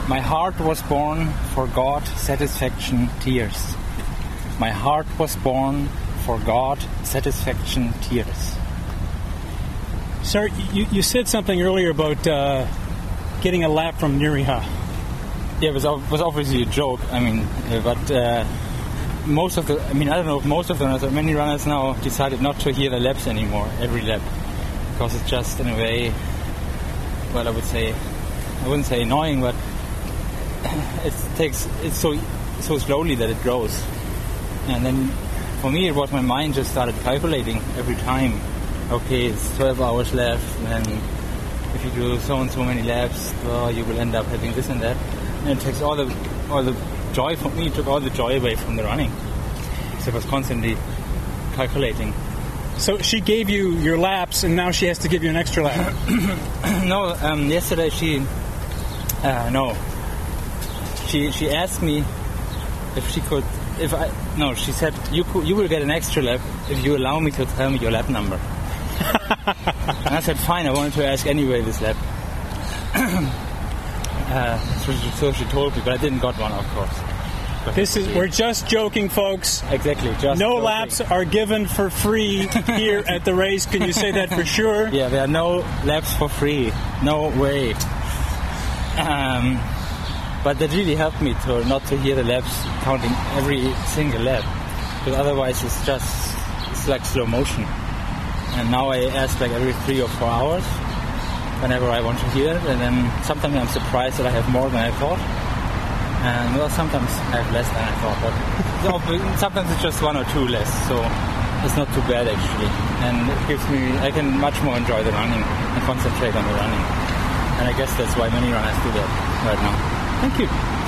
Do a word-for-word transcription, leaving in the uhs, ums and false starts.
My heart was born for God, satisfaction, tears. My heart was born for God, satisfaction, tears. Sir, you, you said something earlier about uh, getting a lap from Nuriha. Yeah, it was, was obviously a joke. I mean, uh, but uh, most of the, I mean, I don't know if most of the runners, many runners now decided not to hear the laps anymore, every lap. Because it's just, in a way, well, I would say, I wouldn't say annoying, but it takes, it's so so slowly that it grows. And then, for me, it was my mind just started calculating every time. Okay, it's twelve hours left, and if you do so and so many laps, well, you will end up having this and that. And it takes all the all the joy from me, it took all the joy away from the running. So I was constantly calculating. So she gave you your laps, and now she has to give you an extra lap. No, um, yesterday she, uh, no, she she asked me if she could, if I, no, she said you could, you will get an extra lap if you allow me to tell me your lap number. And I said fine. I wanted to ask anyway this lap. uh, so, she, so she told me, but I didn't got one, of course. This is, we're just joking, folks. Exactly, just No joking. laps are given for free here at the race. Can you say that for sure? Yeah, there are no laps for free. No way. Um, but that really helped me to not to hear the laps counting every single lap. Because otherwise it's just, it's like slow motion. And now I ask like every three or four hours whenever I want to hear it. And then sometimes I'm surprised that I have more than I thought. And well, sometimes I have less than I thought, but sometimes it's just one or two less, so it's not too bad actually. And it gives me, I can much more enjoy the running and concentrate on the running. And I guess that's why many runners do that right now. Thank you.